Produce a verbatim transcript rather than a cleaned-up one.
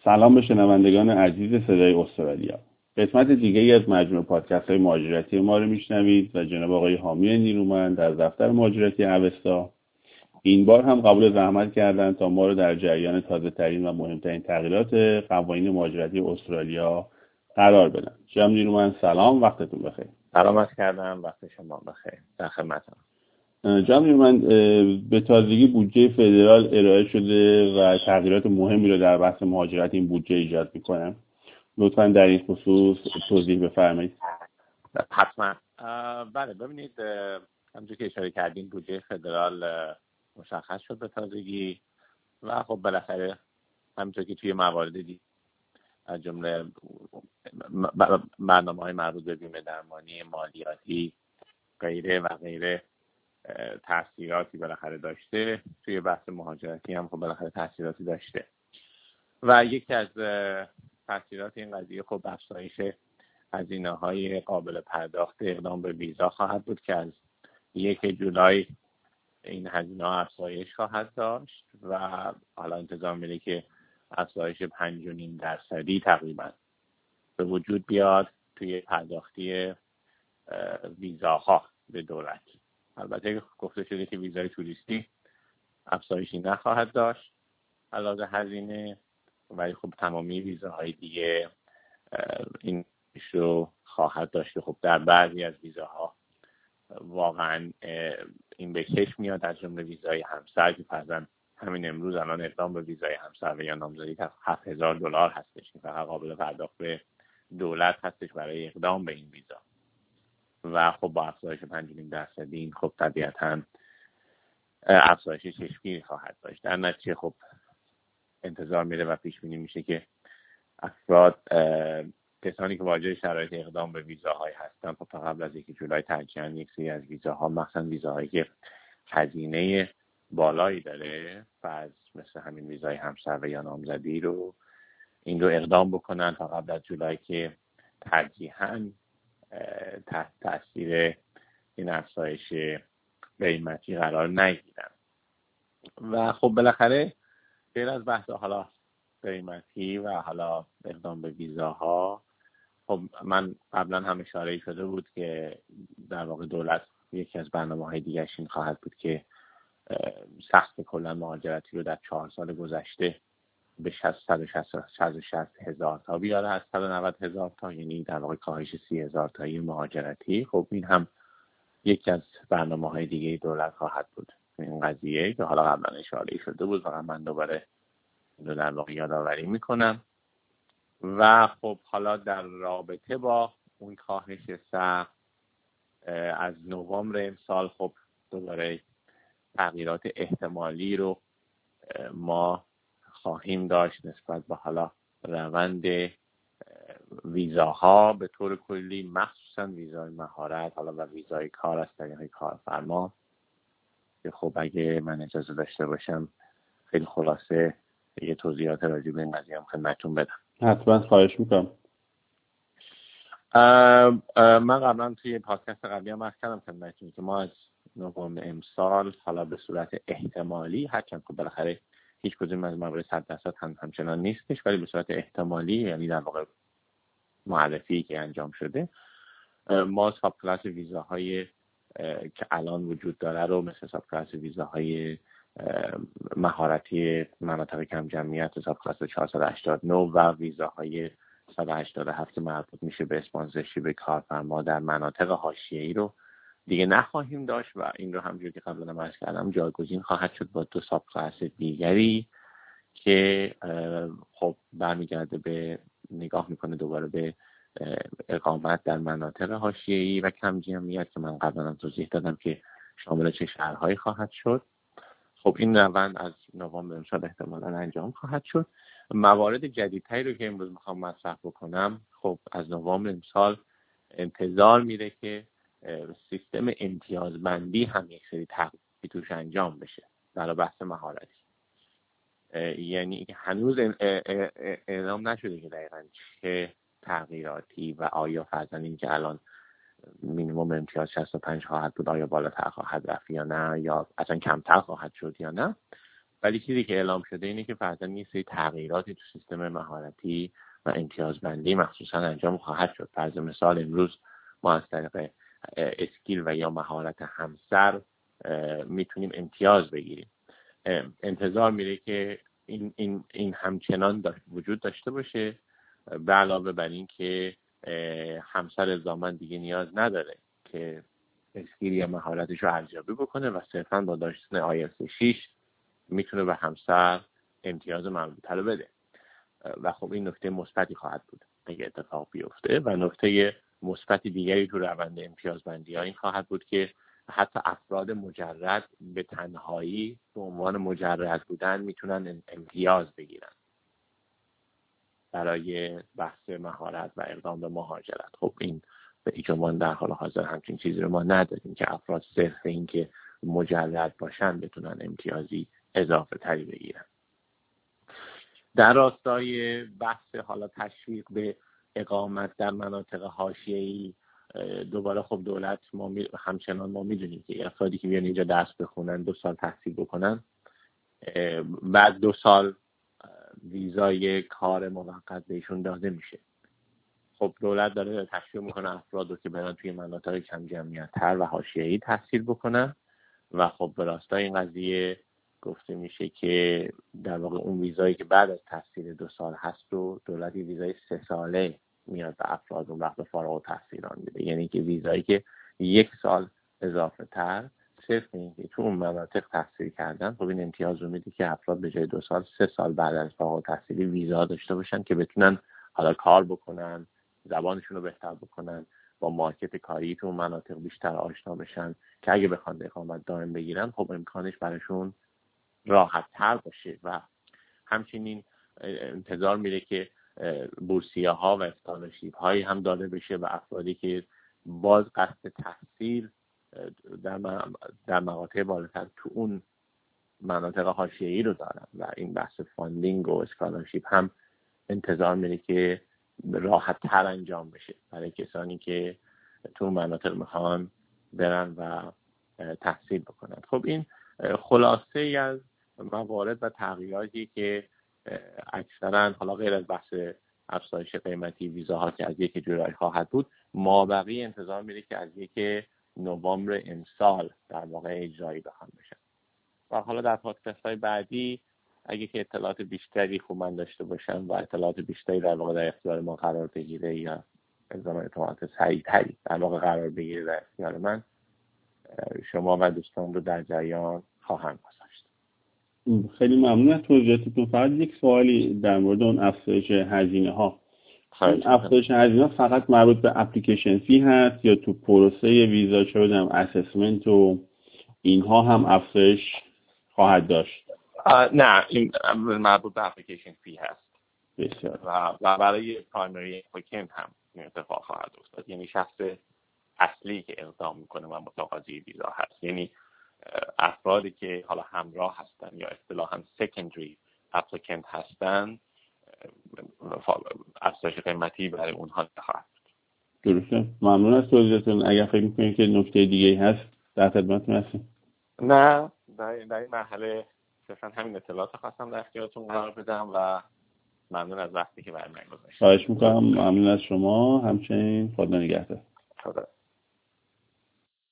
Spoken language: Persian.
سلام به شنوندگان عزیز صدای استرالیا. قسمت دیگه‌ای از مجموعه پادکست‌های مهاجرتی ما رو میشنوید و جناب آقای حامی نیرومند در دفتر مهاجرتی اوستا این بار هم قبول زحمت کردن تا ما رو در جریان تازه‌ترین و مهمترین تغییرات قوانین مهاجرتی استرالیا قرار بدن. جناب نیرومند سلام، وقتتون بخیر. سلامت کردم، وقت شما بخیر. در خدمتم. جناب نیرومند، به تازگی بودجه فدرال ارائه شده و تغییرات مهمی رو در بحث مهاجرت این بودجه ایجاد می‌کنه. لطفاً در این خصوص توضیح بفرمایید. حتما. بله، ببینید همونجوری که اشاره کردین بودجه فدرال مشخص شد به تازگی و خب بالاخره همونطور که توی موارد دیگه از جمله برنامه‌های مربوط به بیمه درمانی، مالیاتی، غیره و غیره تاثیراتی بالاخره داشته، توی بحث مهاجرتی هم خب بالاخره تاثیراتی داشته و یکی از تاثیرات این قضیه خب افزایش هزینه‌های قابل پرداخت اقدام به ویزا خواهد بود که از یک جولای این هزینه‌ها افزایش خواهد داشت و حالا انتظار میره که افزایش پنج و نیم درصدی تقریبا به وجود بیاد توی پرداختی ویزاها به دولت. البته گفته شده که ویزای توریستی افزایشی نخواهد داشت علاوه هزینه، ولی خب تمامی ویزاهای دیگه این رو خواهد داشت. خب در بعضی از ویزاها واقعا این به چشم میاد، از جمله ویزای همسر که فرضاً همین امروز الان اقدام به ویزای همسر یا نامزدی هفت هزار دلار هستش که فقط قابل پرداخت به دولت هستش برای اقدام به این ویزا و خب با افزایش پنج و نیم درصدی این خب طبیعتاً افزایش چشمگیری خواهد داشت. در نتیجه خب انتظار میره و پیش بینی میشه که افراد کسانی که واجد شرایط اقدام به ویزاهای هستن خب تا قبل از یک جولای ترجیحاً یک سری از ویزاها، مثلا ویزاهایی که هزینه بالایی داره فرض مثل همین ویزای همسر و یا نامزدی رو این رو اقدام بکنن تا قبل از جولای که ترجیحاً تحت تاثیر این افزایش قیمتی قرار نگیرن. و خب بالاخره غیر از بحث حالا قیمتی و حالا اقدام به ویزاها، خب من قبلا هم اشاره شده بود که در واقع دولت یکی از برنامه‌های دیگرش این خواهد بود که سقف کلا مهاجرتی رو در چهار سال گذشته به صد و شصت هزار تا بیاره از صد و نود هزار تا، یعنی در واقع کاهش سی هزار تایی مهاجرتی. خب این هم یکی از برنامه‌های دیگه دولت خواهد بود این قضیه که حالا قبلا اشاره شده بود و من دوباره این رو در واقع یادآوری میکنم. و خب حالا در رابطه با اون کاهش سقف از نوامبر امسال خب دوباره تغییرات احتمالی رو ما خواهیم داشت نسبت به حالا روند ویزاها به طور کلی، مخصوصا ویزای مهارت حالا و ویزای کار از طریق کارفرما که خب اگه من اجازه داشته باشم خیلی خلاصه یه توضیحات راجع به این قضیه هم خدمتتون بدم. حتما، خواهش میکنم. من قبلا توی پادکست قبلی هم عرض کردم خدمتتون که ما از نوامبر امسال حالا به صورت احتمالی، هرچند که بالاخره هیچ کدوم از موارد صد درصد هم همچنان نیستش، ولی به صورت احتمالی یعنی در واقع معرفی که انجام شده، ما ساب کلاس ویزاهای که الان وجود داره رو مثل ساب کلاس ویزاهای مهارتی مناطق کم جمعیت، ساب کلاس چهارصد و هشتاد و نه و ویزاهای صد و هشتاد و هفت که مربوط میشه به اسپانسرشیپ کارفرما در مناطق حاشیه‌ای رو دیگه نخواهیم داشت و این رو همونجوری که قبلا عرض کردم جایگزین خواهد شد با دو ساب کلاس دیگری که خب برمیگرده به نگاه میکنه دوباره به اقامت در مناطق حاشیه‌ای و کم جمعیت که من قبلا هم توضیح دادم که شامل چه شهرهایی خواهد شد. خب این روند از نوامبر امسال احتمالاً انجام خواهد شد. موارد جدیدتری رو که امروز میخوام مطرح بکنم، خب از نوامبر امسال انتظار میره که سیستم امتیازبندی هم یک سری تغییراتی توش انجام بشه برای بحث مهارتی. یعنی هنوز اعلام نشده که دقیقاً چه تغییراتی و آیا فرضاً این که الان مینیمم امتیاز شصت و پنج خواهد بود آیا بالاتر خواهد رفت یا نه، یا اصلا کمتر خواهد شد یا نه، ولی چیزی که اعلام شده اینه که فرضاً یه سری تغییراتی تو سیستم مهارتی و امتیازبندی مخصوصا انجام خواهد شد. فرض مثال امروز ما از طریق اسکیل و یا مهارت همسر میتونیم امتیاز بگیریم. انتظار میره که این این این همچنان داشت وجود داشته باشه، به علاوه بر این که همسر الزاماً دیگه نیاز نداره که اسکیل یا مهارتش رو ارزیابی بکنه و صرفاً با داشتن آیلتس شش میتونه به همسر امتیاز مربوطه رو بده و خب این نکته مثبتی خواهد بود اگه اتفاق بیفته. و نکته مثبت دیگری تو روند امتیازبندی ها این خواهد بود که حتی افراد مجرد به تنهایی به عنوان مجرد بودن میتونن امتیاز بگیرن برای بحث مهارت و اقدام به مهاجرت. خب این به هیچ عنوان در حال حاضر همچین چیزی رو ما نداریم که افراد صرف این که مجرد باشن بتونن امتیازی اضافه تری بگیرن. در راستای بحث حالا تشویق به اقامت در مناطق حاشیه‌ای، دوباره خب دولت ما می... همچنان ما میدونیم که افرادی که بیان اینجا درس بخونن، دو سال تحصیل بکنن، بعد دو سال ویزای کار موقت بهشون داده میشه. خب دولت داره تشویق میکنه افراد رو که برن توی مناطق کم جمعیت تر و حاشیه‌ای تحصیل بکنن و خب به راستای این قضیه گفته میشه که در واقع اون ویزایی که بعد از تحصیل دو سال هست رو دولت ویزای سه ساله میاد به افراد اون وقت فارغ التحصیلان میده، یعنی که ویزایی که یک سال اضافه تر صرف این که تو اون مناطق تحصیل کردن، خب این امتیاز رو میده که افراد به جای دو سال سه سال بعد از فارغ التحصیلی ویزا داشته باشن که بتونن حالا کار بکنن، زبانشون رو بهتر بکنن، با مارکت کاری تو اون مناطق بیشتر آشنا بشن که اگه بخوان اقامت دائم بگیرن خب امکانش براشون راحت تر باشه. و همچنین انتظار میره که بورسیه ها و اسکالرشیپ هایی هم داده بشه به افرادی که باز قصد تحصیل در در مقاطع بالاتر تو اون مناطق حاشیه‌ای رو دارن و این بحث فاندینگ و اسکالرشیپ هم انتظار میره که راحت تر انجام بشه برای کسانی که تو مناطق میخوان برن و تحصیل بکنن. خب این خلاصه ای از موارد و تغییراتی که اکثرا حالا غیر از بحث افزایش قیمتی ویزاها که از یک جولای خواهد بود، مابقی انتظار میره که از یک نوامبر امسال در واقع اجرایی بخوان بشن. و حالا در پادکست‌های بعدی اگه که اطلاعات بیشتری خوب من داشته باشم و اطلاعات بیشتری در واقع در اختیار ما قرار بگیره یا الزام اطلاعات صحیح‌تری در واقع قرار بگیره در اختیار من، شما و دوستان رو در جریان خواهم گذاشت. خیلی ممنون از توضیحاتتون. فقط یک سوالی در مورد اون افزایش هزینه ها. این افزایش هزینه ها فقط مربوط به اپلیکیشن فی هست یا تو پروسه ویزا چه بدونم اسسمنت و اینها هم افزایش خواهد داشت؟ نه، این مربوط به اپلیکیشن فی هست. بسیار. و, و برای پرایمری اپلیکنت هم این اتفاق خواهد افتاد، یعنی شخص اصلی که اقدام میکنه و متقاضی ویزا هست، یعنی افرادی که حالا همراه هستن یا اصطلاحاً سکندری اپلیکنت هستن افزایش قیمتی برای اونها خواهد بود. درسته. ممنون از توضیحتون. اگر فکر میکنید که نکته دیگه هست در خدمتتون هستیم. نه، در در این مرحله صرفاً همین اطلاعات خواستم در اختیارتون قرار بدم و ممنون از وقتی که برای من گذاشتید. خواهش میکنم. ممنون از شما. همچنین خدا نگهدار. خدا